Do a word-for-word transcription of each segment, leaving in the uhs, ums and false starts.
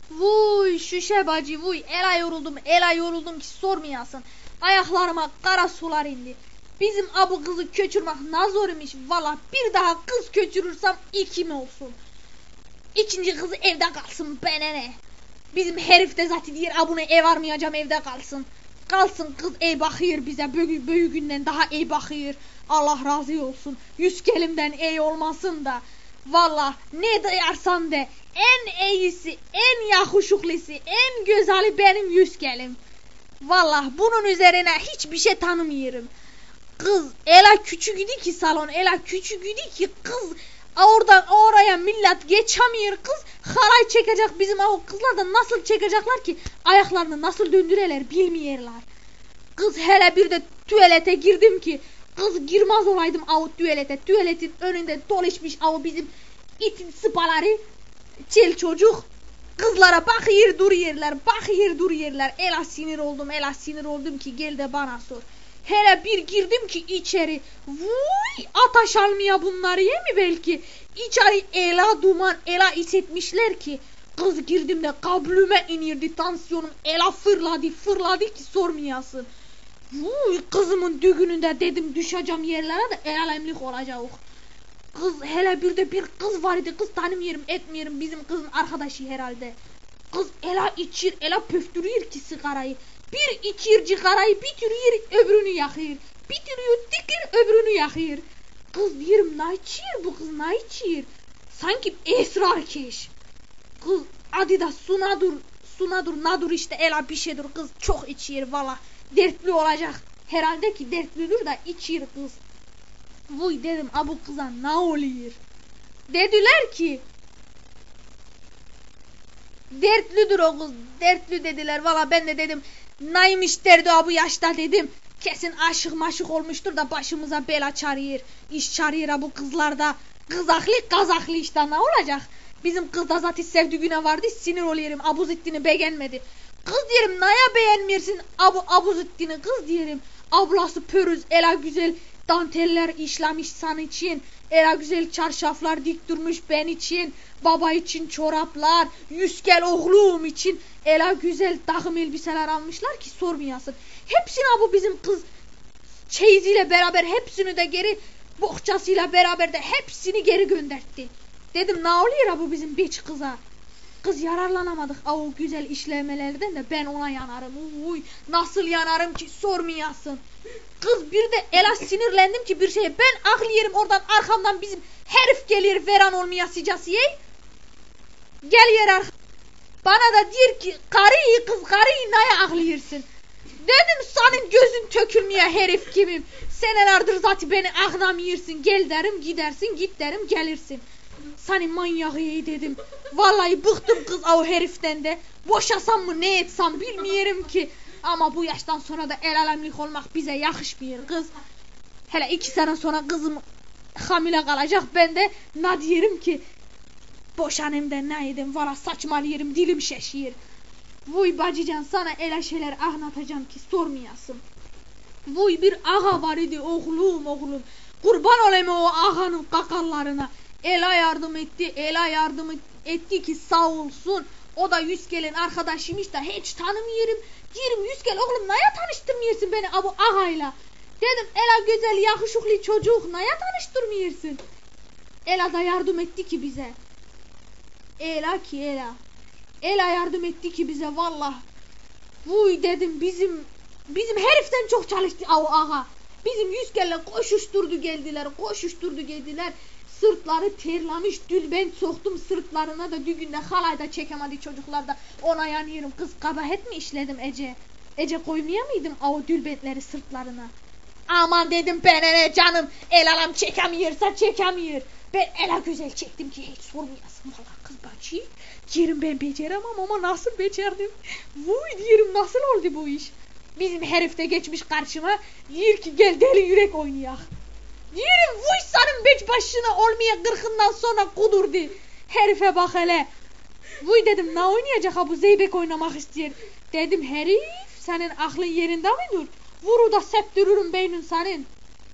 Vuy şüşe bacı vuy. Ela yoruldum ela yoruldum ki sormayasın. Ayaklarıma kara sular indi. Bizim abu kızı köçürmek ne zor imiş. Valla bir daha kız köçürürsem iki mi olsun? İkinci kız evde kalsın bana ne? Bizim herif de zaten diyor abone ev armayacağım evde kalsın. Kalsın kız iyi bakıyor bize büyü, büyüğünden daha iyi bakıyor. Allah razı olsun. Yüz kelimden iyi olmasın da. Valla ne duyarsan de en iyisi, en yakışıklısı, en güzeli benim yüz kelim. Valla bunun üzerine hiçbir şey tanımıyorum. Kız ela küçük idi ki salon, ela küçük idi ki kız oradan oraya millet geçemiyor kız. Halay çekecek bizim o kızlar da nasıl çekecekler ki ayaklarını nasıl döndüreler bilmiyorlar. Kız hele bir de tuvalete girdim ki kız girmez olaydım o tuvalete. Tuvaletin önünde dolaşmış o bizim itin sıpaları çel çocuk. Kızlara bakıyor duruyorlar, bakıyor duruyorlar. Ela sinir oldum, ela sinir oldum ki gel de bana sor. Hele bir girdim ki içeri. Vuy ataş almaya bunları ye mi belki? İçeri ela duman, ela hissetmişler ki. Kız girdim de kablüme inirdi tansiyonum. Ela fırladı, fırladı ki sormayasın. Vuy kızımın düğününde dedim düşeceğim yerlere de el alemlik olacak. Kız hele bir de bir kız var idi. Kız tanımıyorum etmiyorum bizim kızın arkadaşı herhalde. Kız ela içir ela pöftürüyor ki sigarayı. Bir içir cigarayı bitiriyor öbürünü yakıyor. Bitiriyor dikir öbürünü yakıyor. Kız diyorum ne içir bu kız ne içir. Sanki esrarkeş. Kız adı da sunadur sunadur nadur işte ela bir şeydir kız çok içir valla. Dertli olacak. Herhalde ki dertlidir da içir kız. Vuy dedim abu kıza ne oluyor? Dediler ki dertlidir o kız. Dertli dediler. Valla ben de dedim neymiş derdi o bu yaşta dedim. Kesin aşık maşık olmuştur da başımıza bela çağırıyor. İş çağırıyor bu kızlarda. Kızaklı kazaklı işte ne olacak? Bizim kız da zaten sevdiğine vardı sinir oluyorum. Abuzettin'i beğenmedi. Kız diyelim naya beğenmiyorsun Abu Abuzettin'i kız diyelim. Ablası pörüz ela güzel danteller işlemiş san için. Ela güzel çarşaflar dik durmuş ben için. Baba için çoraplar. Yüz gel oğlum için. Ela güzel takım elbiseler almışlar ki sormayasın. Hepsini bu bizim kız çeyiziyle beraber hepsini de geri bohçasıyla beraber de hepsini geri göndertti. Dedim ne oluyor bu bizim beç kıza. Kız yararlanamadık o güzel işlemelerden de ben ona yanarım. Uy, nasıl yanarım ki sormayasın. Kız bir de ela sinirlendim ki bir şeye ben aklı oradan arkamdan bizim herif gelir veran olmaya sicasiye. Gel yer arka. Bana da diyor ki karıyı kız karıyı neye aklıyorsun. Dedim senin gözün tökülmeye herif kimim. Senelerdir zaten beni aklamıyorsun. Gel derim gidersin git derim gelirsin. Senin manyağı iyi dedim. Vallahi bıktım kız o heriften de. Boşasam mı ne etsem bilmiyorum ki. Ama bu yaştan sonra da el alemlik olmak bize yakışmıyor kız. Hele iki sene sonra kızım hamile kalacak ben de ne diyelim ki. Boşanayım da ne yedim valla saçmalıyorum dilim şeşiyor. Vuy bacıcan sana ele şeyler anlatacağım ki sormayasın. Vuy bir ağa var idi oğlum oğlum. Kurban olayım o ağanın kakallarına. Ela yardım etti, Ela yardım etti ki sağ olsun. O da yüz gelin arkadaşıymış da hiç tanımıyorum. Diyorum yüz gel oğlum neye tanıştırmıyorsun beni bu ağayla. Dedim Ela güzel yakışıklı çocuk neye tanıştırmıyorsun. Ela da yardım etti ki bize. Ela ki Ela. Ela yardım etti ki bize valla. Vuy dedim bizim bizim heriften çok çalıştı o ağa. Bizim yüz gelle koşuşturdu geldiler, koşuşturdu geldiler. Sırtları terlemiş dülbent soktum sırtlarına da düğünde halayda çekemedi çocuklar da ona yanıyorum. Kız kabahat mi işledim Ece? Ece koymaya mıydım o dülbentleri sırtlarına? Aman dedim ben ne canım el alam çekemiyorsa çekemiyor. Ben ela güzel çektim ki hiç sormayasın valla kız bacı. Diyorum ben beceremem ama nasıl becerdim? Vuy diyorum nasıl oldu bu iş? Bizim herif de geçmiş karşıma diyor ki gel deli yürek oynayak. Diyorum vuy senin beş başına olmaya kırkından sonra kudurdu. Herife bak hele. Vuy dedim ne oynayacak ha bu zeybek oynamak istiyor. Dedim herif senin aklın yerinde mi dur? Vuru da septürürüm beynin senin.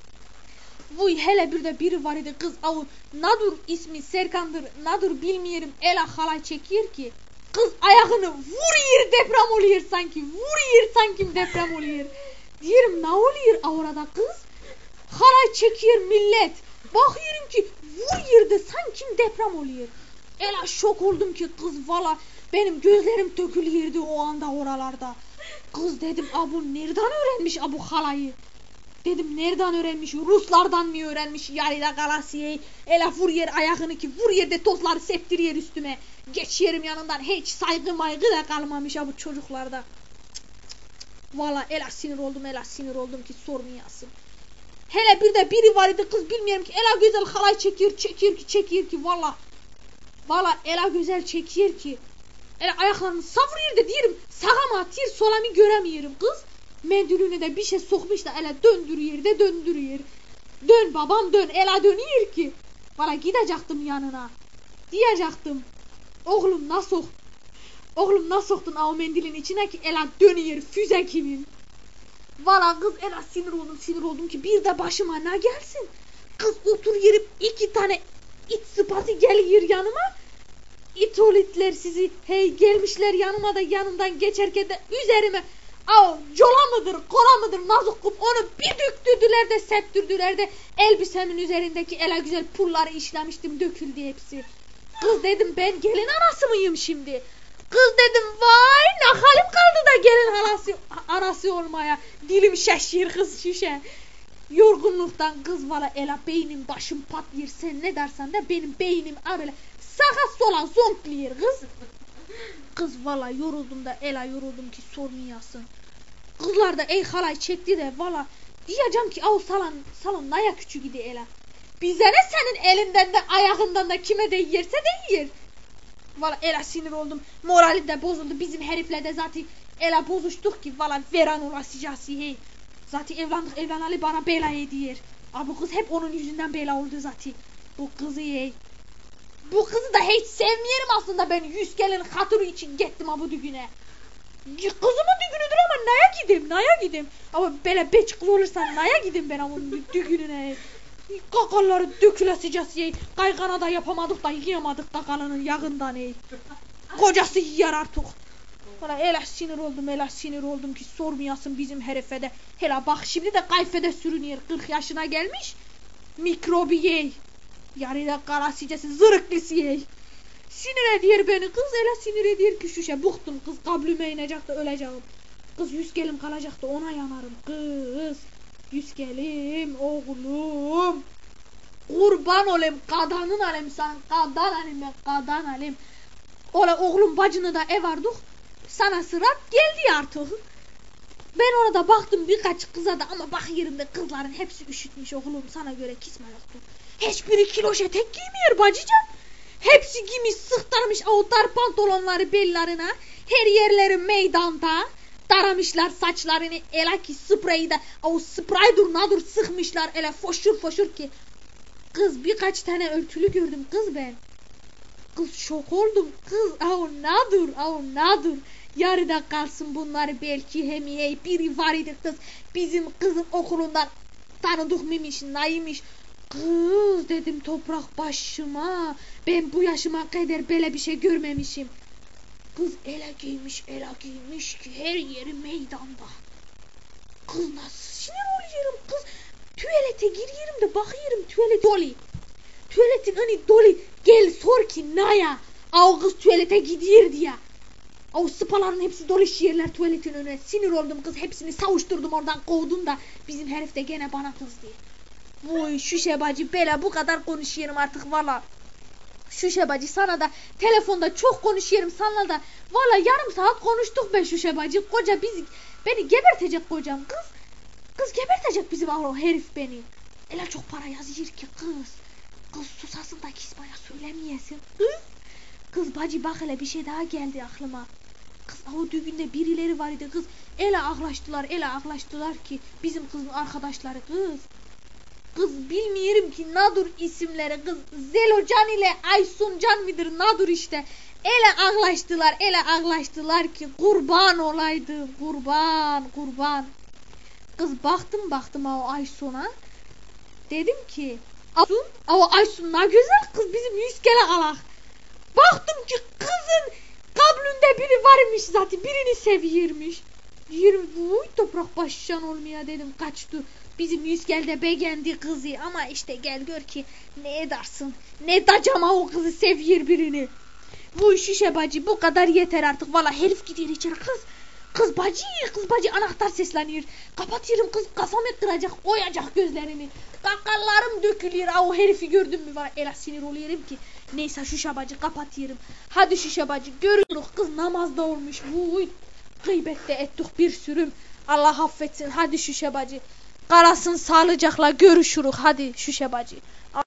Vuy hele bir de biri var idi kız avu. Nadur ismi Serkan'dır nadur bilmiyorum ela halay çekiyor ki. Kız ayağını vuruyor, deprem oluyor sanki. Vuruyor sanki deprem oluyor. Diyorum ne oluyor orada kız? Halay çekiyor millet. Bakıyorum ki vuruyor da sanki deprem oluyor. Ela şok oldum ki kız valla benim gözlerim dökülüyordu o anda oralarda. Kız dedim abu nereden öğrenmiş abu halayı? Dedim nereden öğrenmiş? Ruslardan mı öğrenmiş? Yarıda kalasiye. Ela vuruyor ayağını ki vuruyor de tozları septiriyor üstüme. Geçiyorum yanından hiç saygı maygı da kalmamış ha bu çocuklarda. Valla ela sinir oldum ela sinir oldum ki sormayasın. Hele bir de biri var idi kız bilmiyorum ki ela güzel halay çekiyor çekiyor ki çekiyor ki valla. Valla ela güzel çekiyor ki. Ela ayaklarını savuruyor da diyorum sağa mı atıyor sola mı göremiyorum kız. Mendülüne de bir şey sokmuş da ela döndürüyor de döndürüyor. Dön babam dön ela dönüyor ki. Valla gidecektim yanına. Diyecektim. Oğlum nasıl Oğlum nasıl soktun o mendilin içine ki ela dönüyor füze gibi. Valla kız ela sinir oldum sinir oldum ki bir de başıma ne gelsin. Kız otur yerip iki tane it sıpası geliyor yanıma. İt olitler sizi hey gelmişler yanıma da yanımdan geçerken de üzerime av cola mıdır kola mıdır nazukum onu bir döktürdüler de septürdüler de elbisemin üzerindeki ela güzel pulları işlemiştim döküldü hepsi. Kız dedim ben gelin anası mıyım şimdi? Kız dedim vay ne halim kaldı da gelin halası, anası olmaya. Dilim şaşır kız şişe. Yorgunluktan kız valla ela beynim başım patlıyor sen ne dersen de benim beynim böyle sağa sola zonkluyor kız. Kız valla yoruldum da ela yoruldum ki sormayasın. Kızlar da ey halay çekti de valla diyeceğim ki o salon, salon naya küçük idi ela. Bize ne senin elinden de ayağından da kime de yerse de yer. Valla ela sinir oldum. Morali de bozuldu. Bizim herifle de zaten ela bozuştuk ki valla veran olasıcası hey. Zaten evlendik evlenali bana bela ediyor. Abi bu kız hep onun yüzünden bela oldu zaten. Bu kızı hey. Bu kızı da hiç sevmiyorum aslında ben yüz gelin hatırı için gittim ha bu düğüne. Kızımın düğünüdür ama naya gideyim naya gideyim. Ama böyle beç kız olursa naya gideyim ben onun düğününe. Kakalları dökülesicesi hey. Kaygana da yapamadık da yiyamadık kakalının yağından hey. Kocası yer artık. Valla ela sinir oldum ela sinir oldum ki sormayasın bizim herife de. Hele bak şimdi de kayfede sürünüyor kırk yaşına gelmiş. Mikrobi yey. Yarıda karasicesi zırıklısı yey. Sinir ediyor beni kız ela sinir ediyor ki şu şey bıktım kız kablüme inecek de öleceğim. Kız yüz gelim kalacak da ona yanarım kız. Yüz gelim oğlum. Kurban olayım kadanın alayım sen kadan alayım ben kadan alayım. Ola oğlum bacını da ev vardık. Sana sırat geldi artık. Ben orada baktım birkaç kıza da ama bakıyorum da kızların hepsi üşütmüş oğlum sana göre kisme yoktu. Hiçbiri kiloş etek giymiyor bacıcan. Hepsi giymiş sıktarmış o dar pantolonları bellerine. Her yerleri meydanda. Daramışlar saçlarını ela ki spreyi de o spreydur nadur sıkmışlar ele foşur foşur ki. Kız birkaç tane örtülü gördüm kız ben. Kız şok oldum kız o nadur o nadur. Yarıda kalsın bunları belki hem hey biri var idi kız bizim kızın okulundan tanıdık mıymış neymiş. Kız dedim toprak başıma ben bu yaşıma kadar böyle bir şey görmemişim. Kız ele giymiş ele giymiş ki her yeri meydanda. Kız nasıl sinir oluyorum kız. Tuvalete giriyorum da bakıyorum tuvalet dolu. Tuvaletin hani dolu gel sor ki naya. O kız tuvalete gidiyor diye. O sıpaların hepsi dolu yerler tuvaletin önüne. Sinir oldum kız hepsini savuşturdum oradan kovdum da bizim herif de gene bana kızdı. Vay şüşe bacı bela bu kadar konuşuyorum artık valla. Şüşe bacı sana da telefonda çok konuşuyorum sana da. Valla yarım saat konuştuk be şüşe bacı. Koca bizi beni gebertecek kocam kız. Kız gebertecek bizim o herif beni. Ela çok para yazıyor ki kız. Kız susasın da kismaya söylemeyesin. Kız. Kız bacı bak hele bir şey daha geldi aklıma. Kız o düğünde birileri var idi kız. Ele ağlaştılar ele ağlaştılar ki bizim kızın arkadaşları kız. Kız bilmiyorum ki nadur isimleri kız. Zelocan ile Aysuncan mıdır nadur işte. Ele ağlaştılar ele ağlaştılar ki kurban olaydım kurban kurban. Kız baktım baktım o Aysun'a. Dedim ki Aysun, o Aysun ne güzel kız bizim yüz kere alak. Baktım ki kızın kablo varmış zaten birini seviyormuş. Diyorum vuy toprak başlayan olmaya dedim kaçtı. Bizim yüz geldi beğendi kızı ama işte gel gör ki ne edersin. Ne dacama o kızı seviyor birini. Vuy şişe bacı bu kadar yeter artık. Valla herif gidiyor içeri kız. Kız bacı kız bacı anahtar sesleniyor. Kapatıyorum kız kafamı kıracak oyacak gözlerini. Kakallarım dökülüyor. O herifi gördüm mü var ela sinir oluyorum ki. Neyse şişe bacı kapatıyorum. Hadi şişe bacı görürüz kız namazda olmuş. Vuy gıybette ettik bir sürüm. Allah affetsin hadi şişe bacı. Karasın sağlıcakla görüşürük hadi şişe bacı.